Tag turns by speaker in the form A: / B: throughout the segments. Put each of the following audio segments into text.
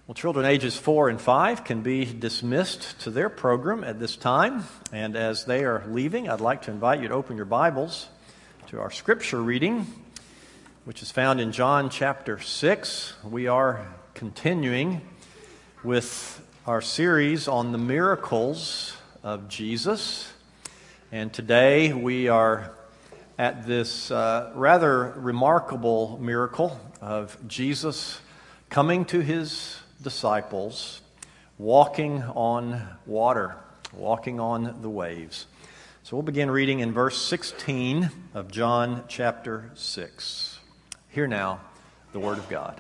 A: Well, children ages 4 and 5 can be dismissed to their program at this time. And as they are leaving, I'd like to invite you to open your Bibles to our scripture reading, which is found in John chapter 6. We are continuing with our series on the miracles of Jesus. And today we are at this rather remarkable miracle of Jesus coming to his disciples, walking on water, walking on the waves. So we'll begin reading in verse 16 of John chapter 6. Hear now the word of God.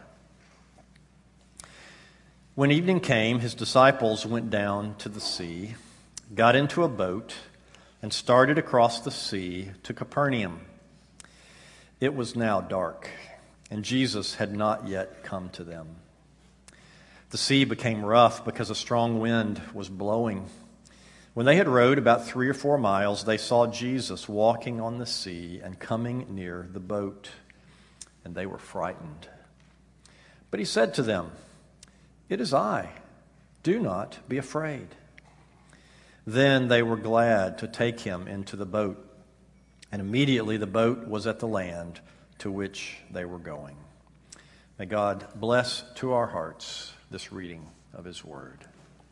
A: When evening came, his disciples went down to the sea, got into a boat, and started across the sea to Capernaum. It was now dark, and Jesus had not yet come to them. The sea became rough because a strong wind was blowing. When they had rowed about 3 or 4 miles, they saw Jesus walking on the sea and coming near the boat, and they were frightened. But he said to them, "It is I. Do not be afraid." Then they were glad to take him into the boat, and immediately the boat was at the land to which they were going. May God bless to our hearts this reading of his word.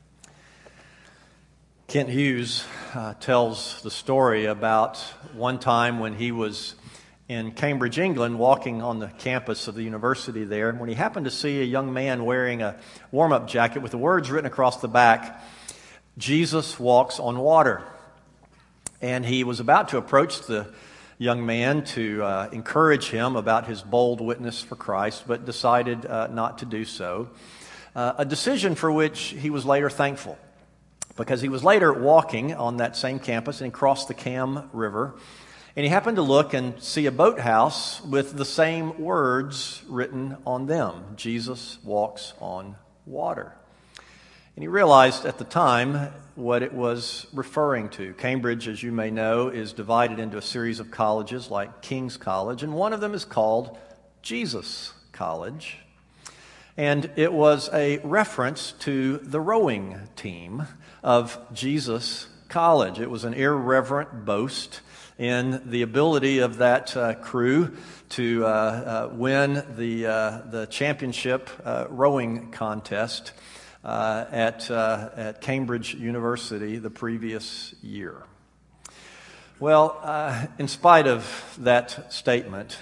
A: Kent Hughes tells the story about one time when he was in Cambridge, England, walking on the campus of the university there, when he happened to see a young man wearing a warm-up jacket with the words written across the back, "Jesus walks on water." And he was about to approach the young man to encourage him about his bold witness for Christ, but decided not to do so. A decision for which he was later thankful, because he was later walking on that same campus and he crossed the Cam River, and he happened to look and see a boathouse with the same words written on them: "Jesus walks on water." And he realized at the time what it was referring to. Cambridge, as you may know, is divided into a series of colleges like King's College, and one of them is called Jesus College. And it was a reference to the rowing team of Jesus College. It was an irreverent boast in the ability of that crew to win the championship rowing contest at Cambridge University the previous year. Well, in spite of that statement,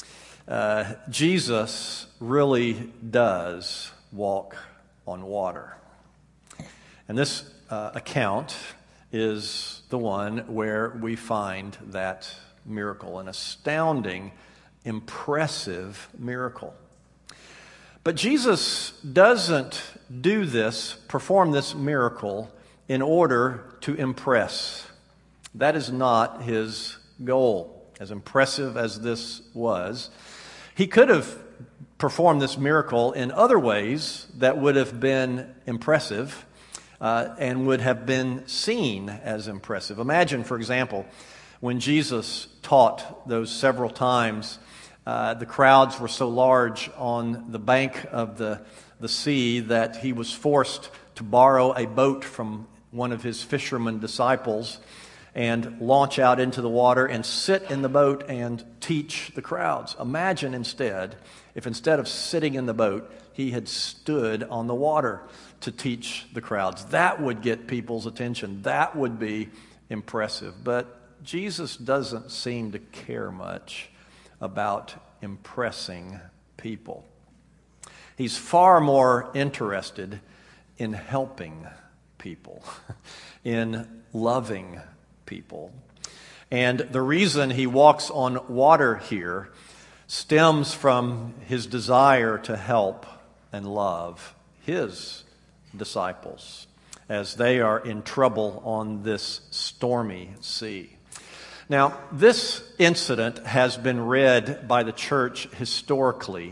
A: Jesus really does walk on water. And this account is the one where we find that miracle, an astounding, impressive miracle. But Jesus doesn't perform this miracle in order to impress. That is not his goal. As impressive as this was, he could have performed this miracle in other ways that would have been impressive and would have been seen as impressive. Imagine, for example, when Jesus taught those several times, the crowds were so large on the bank of the sea that he was forced to borrow a boat from one of his fisherman disciples and launch out into the water and sit in the boat and teach the crowds. Imagine instead, if instead of sitting in the boat, he had stood on the water to teach the crowds. That would get people's attention. That would be impressive. But Jesus doesn't seem to care much about impressing people. He's far more interested in helping people, in loving people. And the reason he walks on water here stems from his desire to help and love his disciples as they are in trouble on this stormy sea. Now, this incident has been read by the church historically,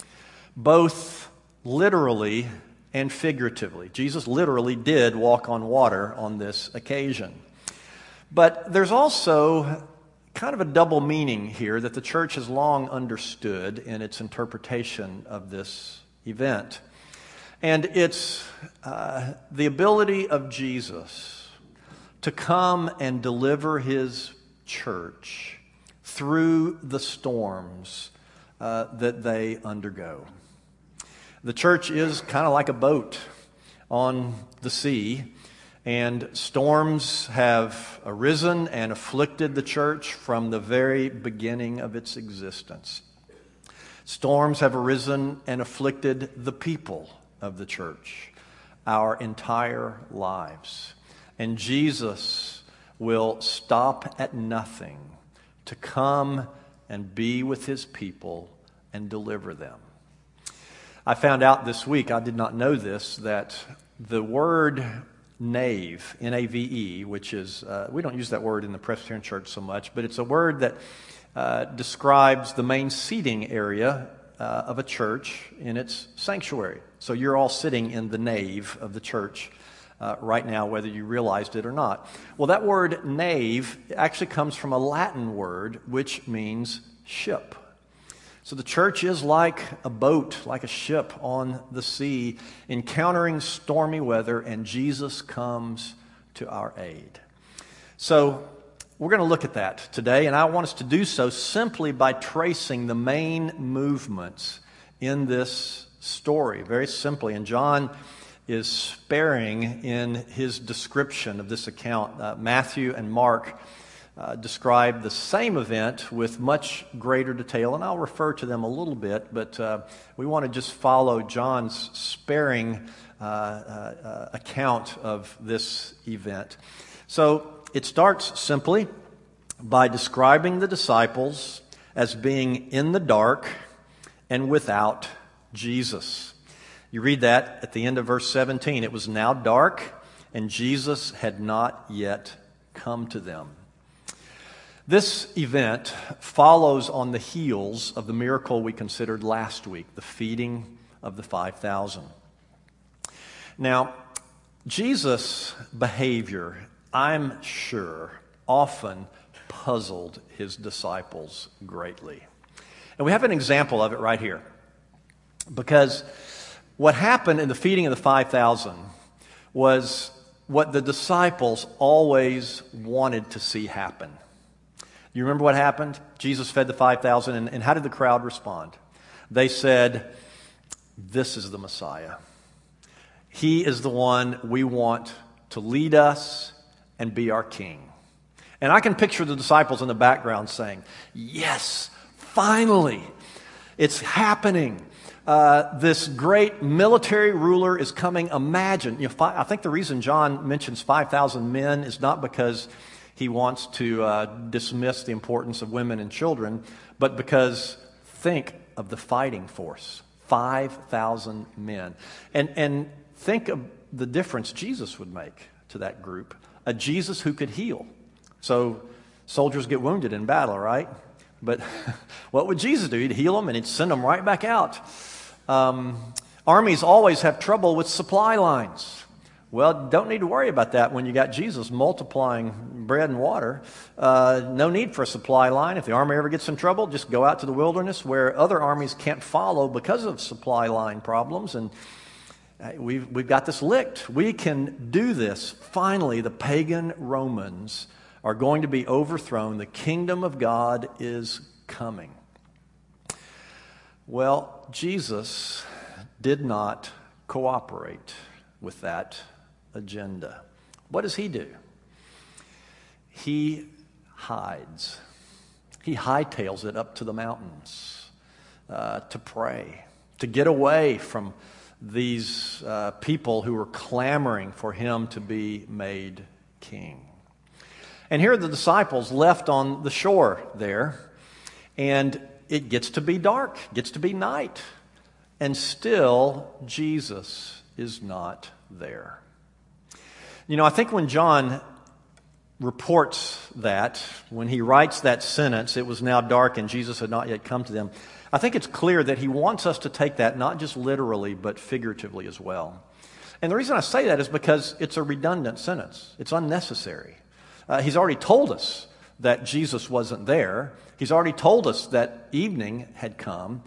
A: both literally and figuratively. Jesus literally did walk on water on this occasion. But there's also kind of a double meaning here that the church has long understood in its interpretation of this event. And it's the ability of Jesus to come and deliver his church through the storms that they undergo. The church is kind of like a boat on the sea, and storms have arisen and afflicted the church from the very beginning of its existence. Storms have arisen and afflicted the people of the church our entire lives. And Jesus will stop at nothing to come and be with his people and deliver them. I found out this week, I did not know this, that the word nave, N-A-V-E, which is, we don't use that word in the Presbyterian Church so much, but it's a word that describes the main seating area of a church in its sanctuary. So you're all sitting in the nave of the church right now, whether you realized it or not. Well, that word nave actually comes from a Latin word which means ship. So the church is like a boat, like a ship on the sea, encountering stormy weather, and Jesus comes to our aid. So we're going to look at that today, and I want us to do so simply by tracing the main movements in this story, very simply. And John is sparing in his description of this account. Matthew and Mark describe the same event with much greater detail, and I'll refer to them a little bit, but we want to just follow John's sparing account of this event. So it starts simply by describing the disciples as being in the dark and without Jesus. You read that at the end of verse 17. It was now dark, and Jesus had not yet come to them. This event follows on the heels of the miracle we considered last week, the feeding of the 5,000. Now, Jesus' behavior, I'm sure, often puzzled his disciples greatly. And we have an example of it right here. Because what happened in the feeding of the 5,000 was what the disciples always wanted to see happen. You remember what happened? Jesus fed the 5,000, and how did the crowd respond? They said, "This is the Messiah. He is the one we want to lead us and be our king." And I can picture the disciples in the background saying, "Yes, finally, it's happening. This great military ruler is coming." Imagine, I think the reason John mentions 5,000 men is not because he wants to dismiss the importance of women and children, but because think of the fighting force, 5,000 men. And think of the difference Jesus would make to that group, a Jesus who could heal. So soldiers get wounded in battle, right? But what would Jesus do? He'd heal them and he'd send them right back out. Armies always have trouble with supply lines. Well, don't need to worry about that when you got Jesus multiplying bread and water. No need for a supply line. If the army ever gets in trouble, just go out to the wilderness where other armies can't follow because of supply line problems. And we've got this licked. We can do this. Finally, the pagan Romans are going to be overthrown. The kingdom of God is coming. Well, Jesus did not cooperate with that agenda. What does he do? He hides. He hightails it up to the mountains to pray, to get away from these people who were clamoring for him to be made king. And here are the disciples left on the shore there, and it gets to be dark, gets to be night, and still Jesus is not there. I think when John reports that, when he writes that sentence, "It was now dark and Jesus had not yet come to them," I think it's clear that he wants us to take that not just literally, but figuratively as well. And the reason I say that is because it's a redundant sentence. It's unnecessary. He's already told us that Jesus wasn't there. He's already told us that evening had come.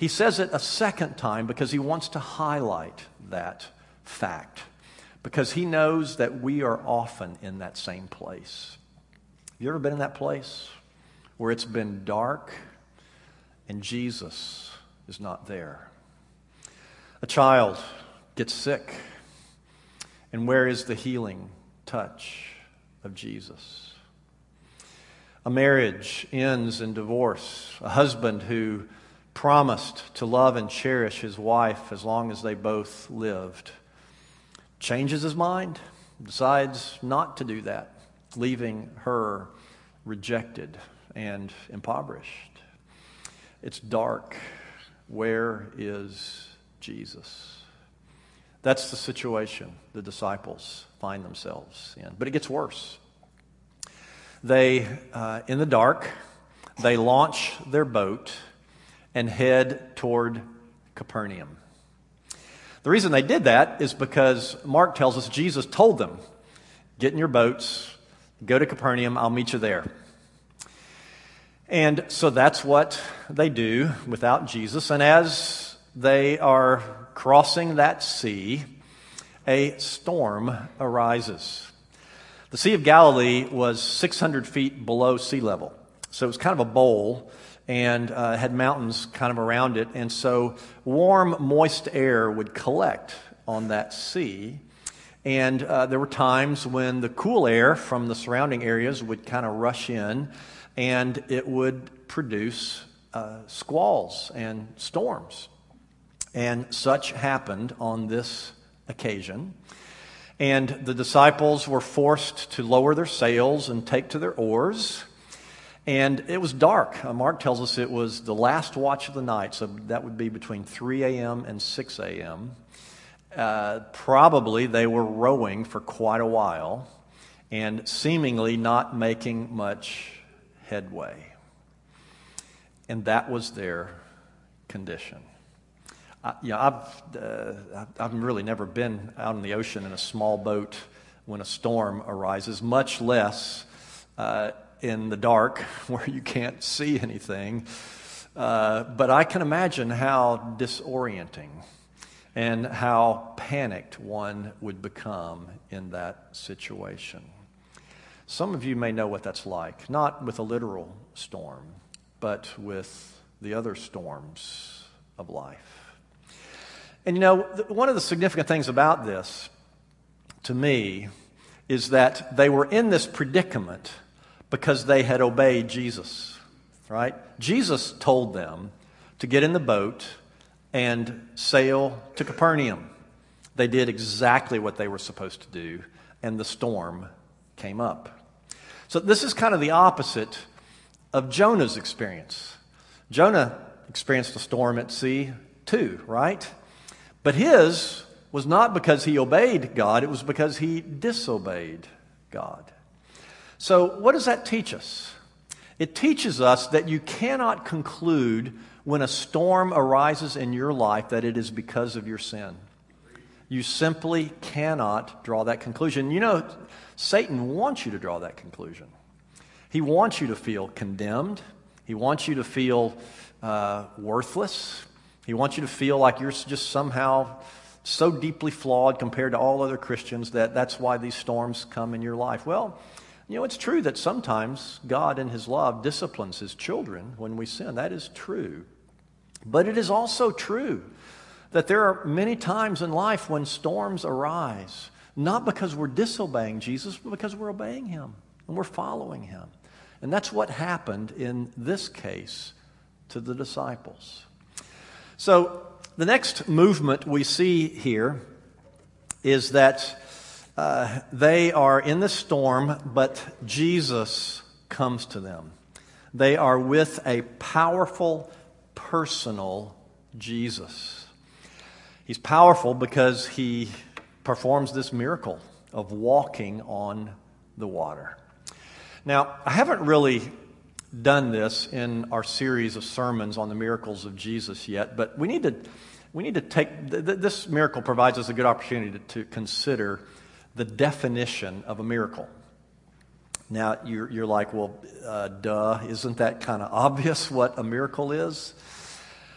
A: He says it a second time because he wants to highlight that fact, because he knows that we are often in that same place. Have you ever been in that place where it's been dark and Jesus is not there? A child gets sick, and where is the healing touch of Jesus? A marriage ends in divorce. A husband who promised to love and cherish his wife as long as they both lived changes his mind, decides not to do that, leaving her rejected and impoverished. It's dark. Where is Jesus? That's the situation the disciples find themselves in. But it gets worse. They, in the dark, they launch their boat and head toward Capernaum. The reason they did that is because Mark tells us Jesus told them, get in your boats, go to Capernaum, I'll meet you there. And so that's what they do without Jesus. And as they are crossing that sea, a storm arises. The Sea of Galilee was 600 feet below sea level. So it was kind of a bowl and had mountains kind of around it. And so warm, moist air would collect on that sea. And there were times when the cool air from the surrounding areas would kind of rush in, and it would produce squalls and storms. And such happened on this occasion. And the disciples were forced to lower their sails and take to their oars. And it was dark. Mark tells us it was the last watch of the night, so that would be between 3 a.m. and 6 a.m. Probably they were rowing for quite a while and seemingly not making much headway. And that was their condition. I've really never been out in the ocean in a small boat when a storm arises, much less in the dark where you can't see anything. But I can imagine how disorienting and how panicked one would become in that situation. Some of you may know what that's like, not with a literal storm, but with the other storms of life. And one of the significant things about this, to me, is that they were in this predicament because they had obeyed Jesus, right? Jesus told them to get in the boat and sail to Capernaum. They did exactly what they were supposed to do, and the storm came up. So this is kind of the opposite of Jonah's experience. Jonah experienced a storm at sea too, right? But his was not because he obeyed God, it was because he disobeyed God. So what does that teach us? It teaches us that you cannot conclude when a storm arises in your life that it is because of your sin. You simply cannot draw that conclusion. Satan wants you to draw that conclusion. He wants you to feel condemned. He wants you to feel worthless. He wants you to feel like you're just somehow so deeply flawed compared to all other Christians that's why these storms come in your life. Well, it's true that sometimes God in His love disciplines His children when we sin. That is true. But it is also true that there are many times in life when storms arise, not because we're disobeying Jesus, but because we're obeying Him and we're following Him. And that's what happened in this case to the disciples. So the next movement we see here is that they are in the storm, but Jesus comes to them. They are with a powerful, personal Jesus. He's powerful because He performs this miracle of walking on the water. Now, I haven't really done this in our series of sermons on the miracles of Jesus yet, but we need to take this miracle provides us a good opportunity to consider the definition of a miracle. Now, you're like, well, duh, isn't that kind of obvious what a miracle is?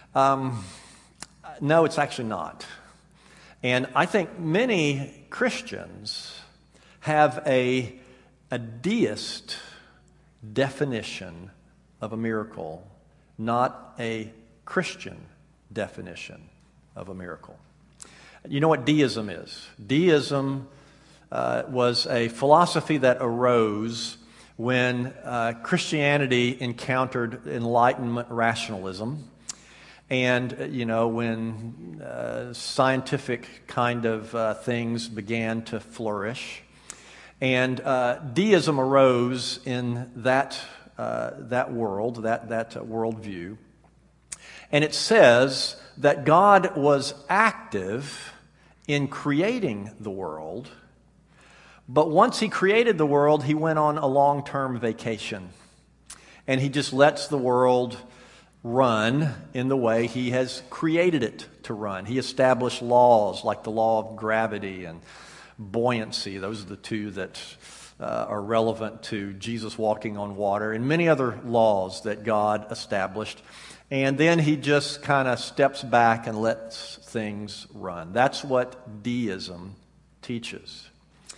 A: No, it's actually not. And I think many Christians have a deist definition of a miracle, not a Christian definition of a miracle. You know what deism is? Deism was a philosophy that arose when Christianity encountered Enlightenment rationalism. And, when scientific kind of things began to flourish. And deism arose in that world, that worldview. And it says that God was active in creating the world, but once He created the world, He went on a long-term vacation. And He just lets the world run in the way He has created it to run. He established laws like the law of gravity and buoyancy. Those are the two that are relevant to Jesus walking on water, and many other laws that God established. And then He just kind of steps back and lets things run. That's what deism teaches.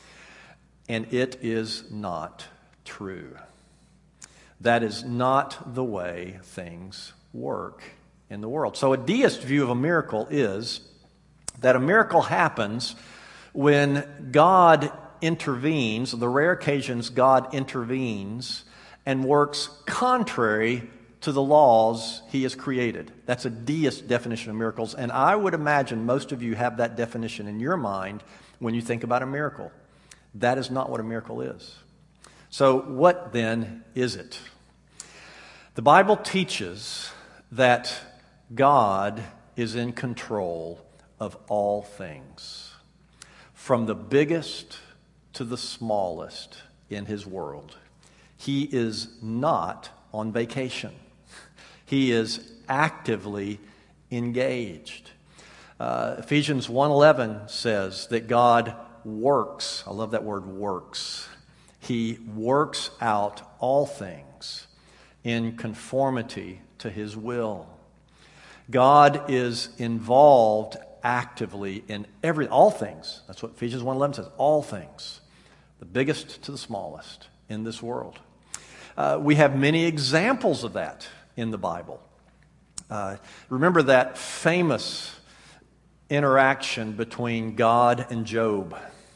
A: And it is not true. That is not the way things work in the world. So a deist view of a miracle is that a miracle happens when God intervenes, the rare occasions God intervenes and works contrary to the laws He has created. That's a deist definition of miracles, and I would imagine most of you have that definition in your mind when you think about a miracle. That is not what a miracle is. So what then is it? The Bible teaches that God is in control of all things, from the biggest to the smallest in His world. He is not on vacation. He is actively engaged. Ephesians 1:11 says that God works. I love that word, works. He works out all things in conformity to His will. God is involved actively in all things. That's what Ephesians 1:11 says, all things, the biggest to the smallest in this world. We have many examples of that in the Bible. Remember that famous interaction between God and Job,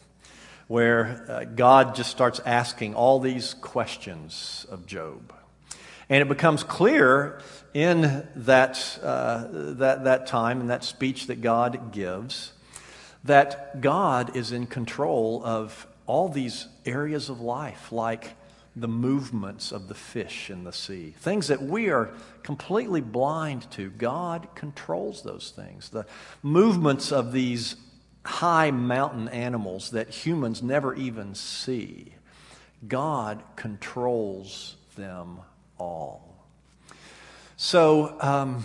A: where God just starts asking all these questions of Job. And it becomes clear in that time, in that speech that God gives, that God is in control of all these areas of life, like the movements of the fish in the sea. Things that we are completely blind to. God controls those things. The movements of these high mountain animals that humans never even see. God controls them all. So,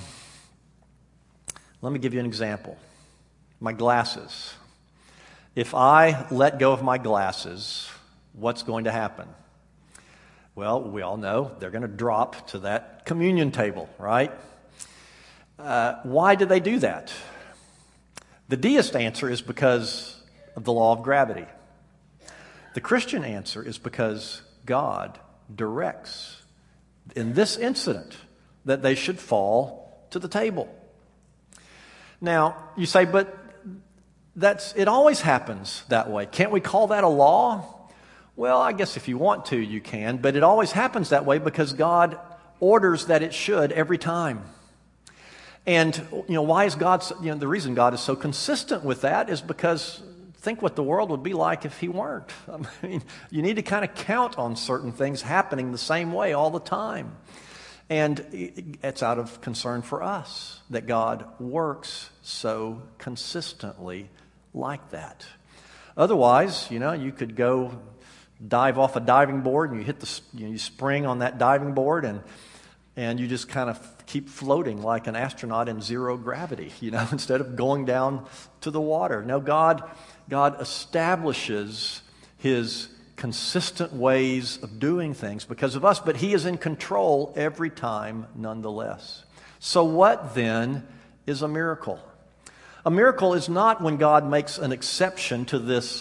A: let me give you an example. My glasses. If I let go of my glasses, what's going to happen? Well, we all know they're going to drop to that communion table, right? Why do they do that? The deist answer is because of the law of gravity. The Christian answer is because God directs, in this incident, that they should fall to the table. Now, you say, but it always happens that way. Can't we call that a law? Well, I guess if you want to, you can, but it always happens that way because God orders that it should every time. And, why is God, the reason God is so consistent with that is because think what the world would be like if He weren't. I mean, you need to kind of count on certain things happening the same way all the time. And it's out of concern for us that God works so consistently like that. Otherwise, you could go dive off a diving board and you hit you spring on that diving board and you just kind of keep floating like an astronaut in zero gravity, instead of going down to the water. No, God establishes His consistent ways of doing things because of us, but He is in control every time nonetheless. So what then is a miracle? A miracle is not when God makes an exception to this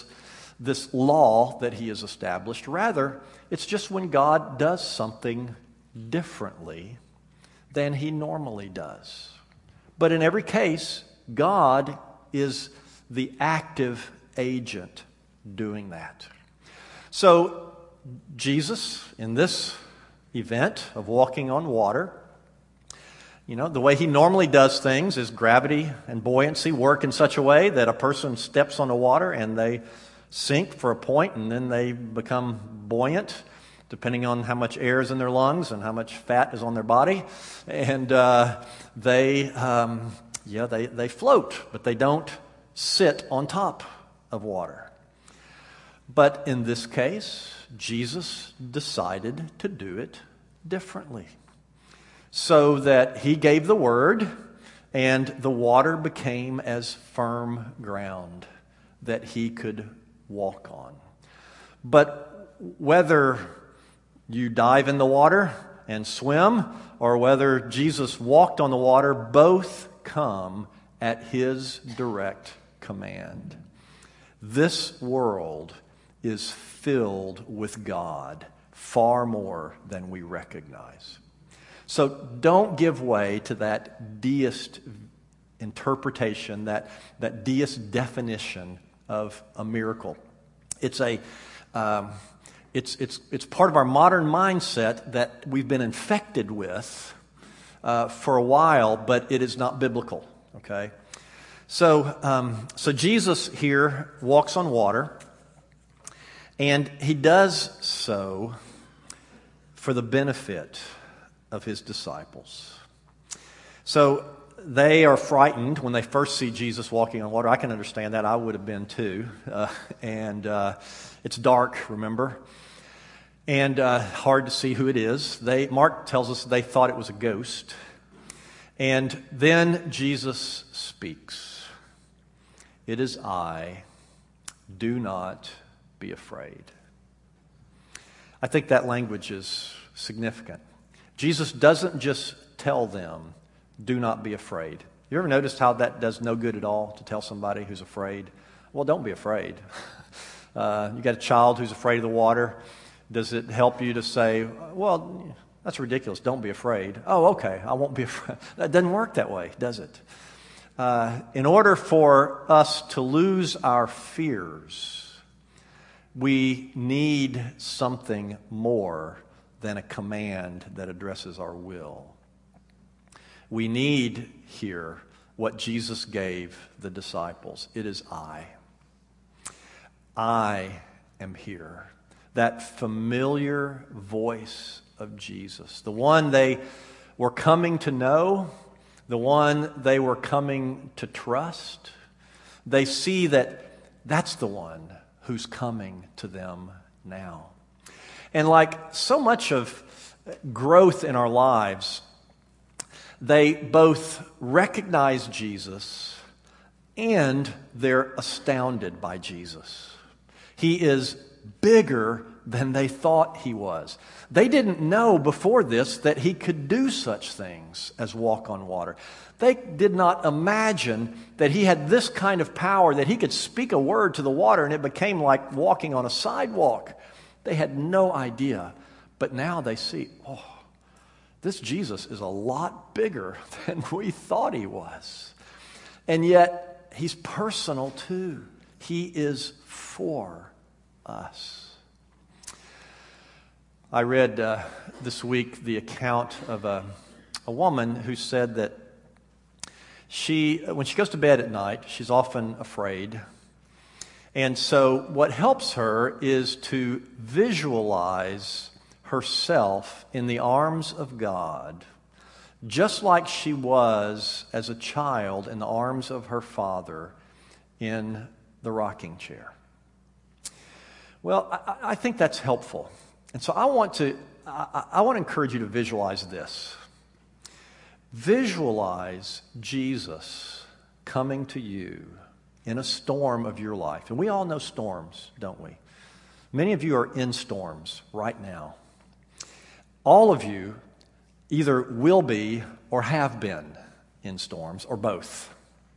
A: law that he has established. Rather, it's just when God does something differently than he normally does. But in every case, God is the active agent doing that. So Jesus, in this event of walking on water, the way he normally does things is gravity and buoyancy work in such a way that a person steps on the water and they sink for a point and then they become buoyant, depending on how much air is in their lungs and how much fat is on their body. And they float, but they don't sit on top of water. But in this case, Jesus decided to do it differently, so that he gave the word and the water became as firm ground that he could walk on. But whether you dive in the water and swim, or whether Jesus walked on the water, both come at his direct command. This world is filled with God far more than we recognize. So don't give way to that deist interpretation, that deist definition of a miracle. It's part of our modern mindset that we've been infected with for a while, but it is not biblical. Okay, so Jesus here walks on water, and he does so for the benefit of his disciples. So they are frightened when they first see Jesus walking on water. I can understand that. I would have been too. And it's dark, remember? And hard to see who it is. Mark tells us they thought it was a ghost. And then Jesus speaks. It is I. Do not be afraid. I think that language is significant. Jesus doesn't just tell them, do not be afraid. You ever noticed how that does no good at all to tell somebody who's afraid? Well, don't be afraid. You got a child who's afraid of the water. Does it help you to say, well, that's ridiculous, don't be afraid? Oh, okay, I won't be afraid. That doesn't work that way, does it? In order for us to lose our fears, we need something more than a command that addresses our will. We need here what Jesus gave the disciples. It is I. I am here. That familiar voice of Jesus, the one they were coming to know, the one they were coming to trust. They see that that's the one who's coming to them now. And like so much of growth in our lives, they both recognize Jesus and they're astounded by Jesus. He is bigger than they thought he was. They didn't know before this that he could do such things as walk on water. They did not imagine that he had this kind of power, that he could speak a word to the water and it became like walking on a sidewalk. They had no idea. But now they see, this Jesus is a lot bigger than we thought he was. And yet, he's personal too. He is for us. I read this week the account of a woman who said that when she goes to bed at night, she's often afraid. And so what helps her is to visualize herself in the arms of God, just like she was as a child in the arms of her father in the rocking chair. Well, I think that's helpful. And so I want to encourage you to visualize this. Visualize Jesus coming to you in a storm of your life. And we all know storms, don't we? Many of you are in storms right now. All of you either will be or have been in storms, or both.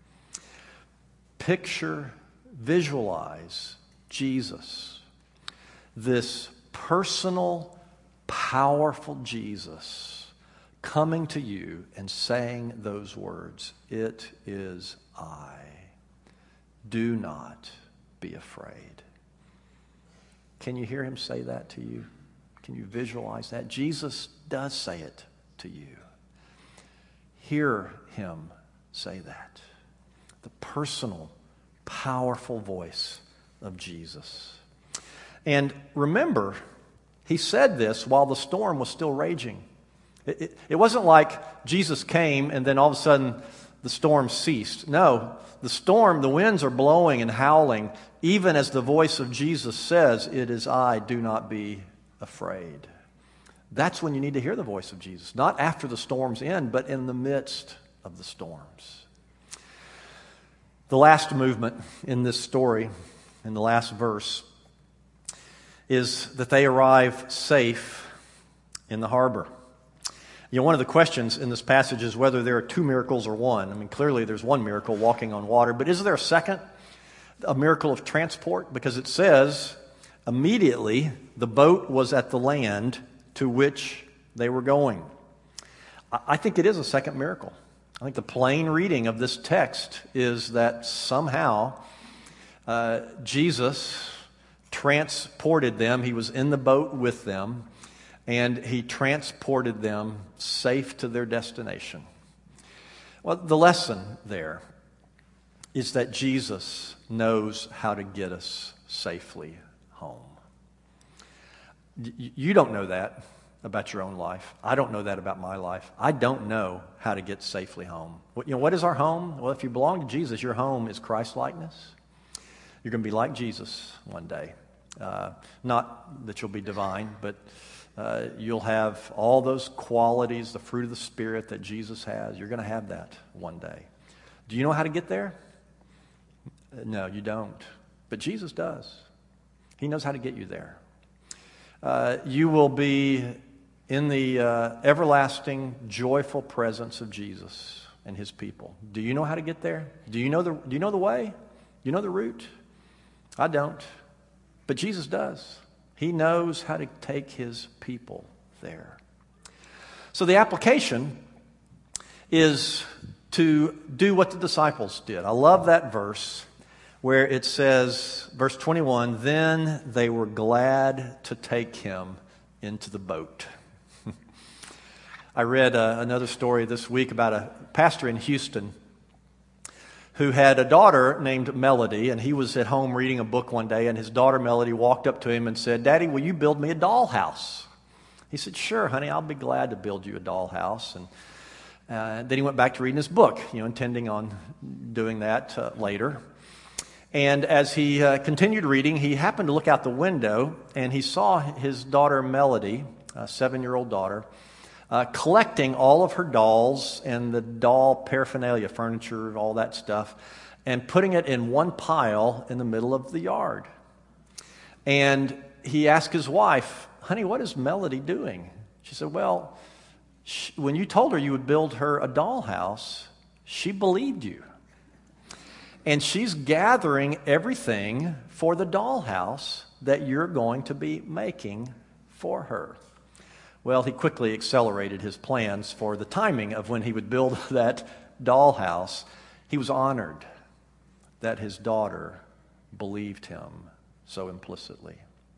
A: Picture, visualize Jesus, this personal, powerful Jesus coming to you and saying those words, "It is I. Do not be afraid." Can you hear him say that to you? Can you visualize that? Jesus does say it to you. Hear him say that. The personal, powerful voice of Jesus. And remember, he said this while the storm was still raging. It wasn't like Jesus came and then all of a sudden the storm ceased. No, the winds are blowing and howling, even as the voice of Jesus says, "It is I, do not be afraid." That's when you need to hear the voice of Jesus. Not after the storms end, but in the midst of the storms. The last movement in this story, in the last verse, is that they arrive safe in the harbor. You know, one of the questions in this passage is whether there are two miracles or one. I mean, clearly there's one miracle, walking on water, but is there a second, a miracle of transport? Because it says, immediately the boat was at the land to which they were going. I think it is a second miracle. I think the plain reading of this text is that somehow Jesus transported them. He was in the boat with them, and he transported them safe to their destination. Well, the lesson there is that Jesus knows how to get us safely home. You don't know that about your own life. I don't know that about my life. I don't know how to get safely home. What is our home? Well, if you belong to Jesus, your home is Christ-likeness. You're going to be like Jesus one day. Not that you'll be divine, but you'll have all those qualities, the fruit of the Spirit that Jesus has. You're going to have that one day. Do you know how to get there? No, you don't. But Jesus does. He knows how to get you there. You will be in the everlasting, joyful presence of Jesus and his people. Do you know how to get there? Do you know the way? Do you know the route? I don't. But Jesus does. He knows how to take his people there. So the application is to do what the disciples did. I love that verse where it says, verse 21, "Then they were glad to take him into the boat." I read another story this week about a pastor in Houston who had a daughter named Melody, and he was at home reading a book one day, and his daughter Melody walked up to him and said, "Daddy, will you build me a dollhouse?" He said, "Sure, honey, I'll be glad to build you a dollhouse." And then he went back to reading his book, intending on doing that later. And as he continued reading, he happened to look out the window, and he saw his daughter Melody, a 7-year-old daughter, collecting all of her dolls and the doll paraphernalia, furniture, all that stuff, and putting it in one pile in the middle of the yard. And he asked his wife, "Honey, what is Melody doing?" She said, "Well, when you told her you would build her a dollhouse, she believed you. And she's gathering everything for the dollhouse that you're going to be making for her." Well, he quickly accelerated his plans for the timing of when he would build that dollhouse. He was honored that his daughter believed him so implicitly.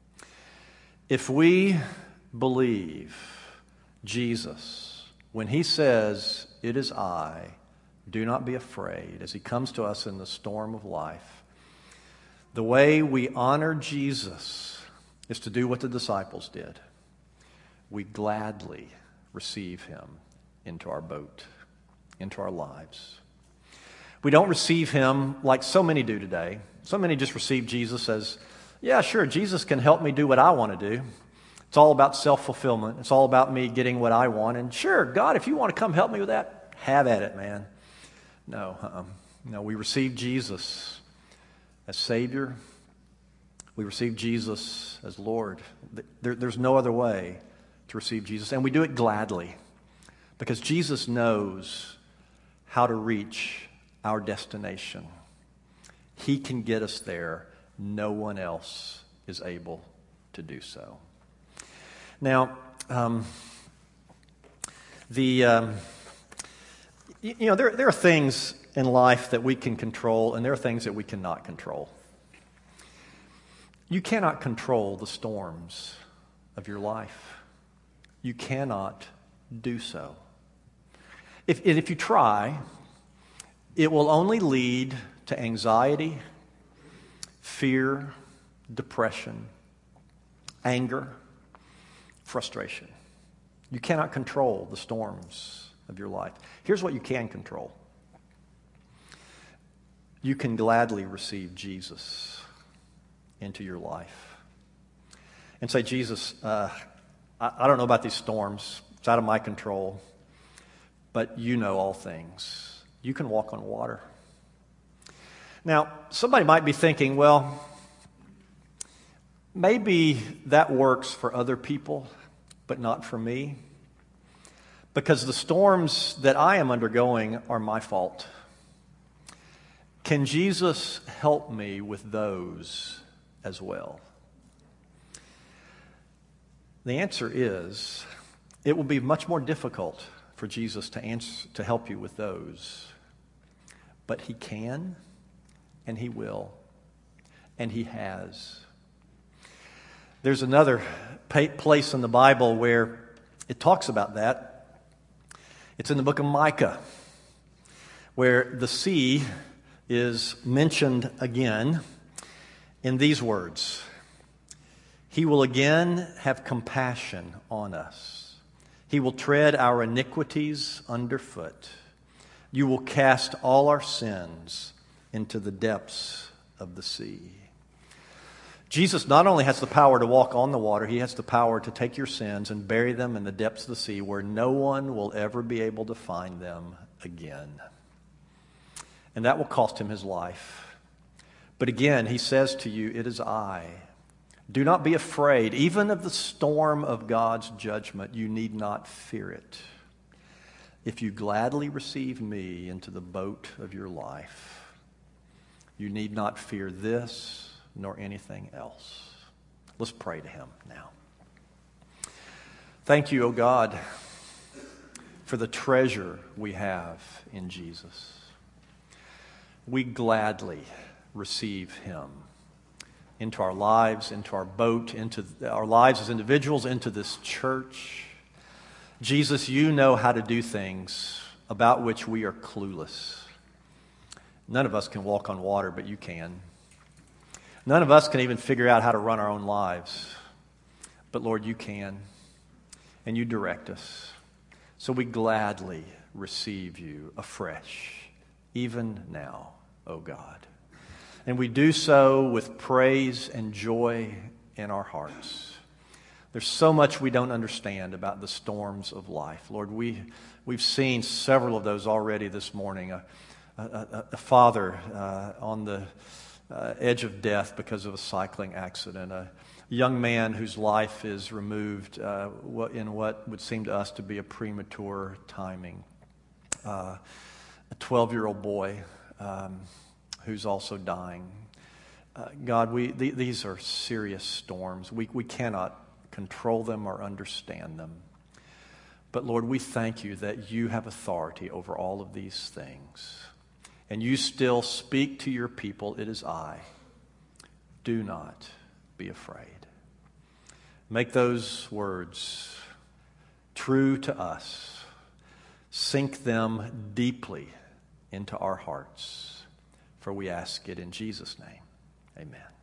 A: If we believe Jesus, when he says, "It is I, do not be afraid," as he comes to us in the storm of life, the way we honor Jesus is to do what the disciples did. We gladly receive him into our boat, into our lives. We don't receive him like so many do today. So many just receive Jesus as, "Yeah, sure, Jesus can help me do what I want to do. It's all about self-fulfillment. It's all about me getting what I want. And sure, God, if you want to come help me with that, have at it, man." No, we receive Jesus as Savior. We receive Jesus as Lord. There's no other way to receive Jesus, and we do it gladly. Because Jesus knows how to reach our destination. He can get us there. No one else is able to do so. Now, there are things in life that we can control, and there are things that we cannot control. You cannot control the storms of your life. You cannot do so. If you try, it will only lead to anxiety, fear, depression, anger, frustration. You cannot control the storms of your life. Here's what you can control. You can gladly receive Jesus into your life and say, Jesus, I don't know about these storms. It's out of my control. But you know all things. You can walk on water. Now, somebody might be thinking, well, maybe that works for other people, but not for me. Because the storms that I am undergoing are my fault. Can Jesus help me with those as well? The answer is, it will be much more difficult for Jesus to help you with those. But He can, and He will, and He has. There's another place in the Bible where it talks about that. It's in the book of Micah, where the sea is mentioned again in these words. He will again have compassion on us. He will tread our iniquities underfoot. You will cast all our sins into the depths of the sea. Jesus not only has the power to walk on the water, He has the power to take your sins and bury them in the depths of the sea where no one will ever be able to find them again. And that will cost Him His life. But again, He says to you, it is I. Do not be afraid. Even of the storm of God's judgment, you need not fear it. If you gladly receive me into the boat of your life, you need not fear this nor anything else. Let's pray to Him now. Thank you, O God, for the treasure we have in Jesus. We gladly receive Him into our lives, into our boat, into our lives as individuals, into this church. Jesus, you know how to do things about which we are clueless. None of us can walk on water, but you can. None of us can even figure out how to run our own lives. But Lord, you can, and you direct us. So we gladly receive you afresh, even now, O God. And we do so with praise and joy in our hearts. There's so much we don't understand about the storms of life. Lord, we've seen several of those already this morning. A father on the edge of death because of a cycling accident. A young man whose life is removed in what would seem to us to be a premature timing. A 12-year-old boy who's also dying. God, these are serious storms. We cannot control them or understand them. But Lord, we thank you that you have authority over all of these things. And you still speak to your people, it is I. Do not be afraid. Make those words true to us. Sink them deeply into our hearts. For we ask it in Jesus' name. Amen.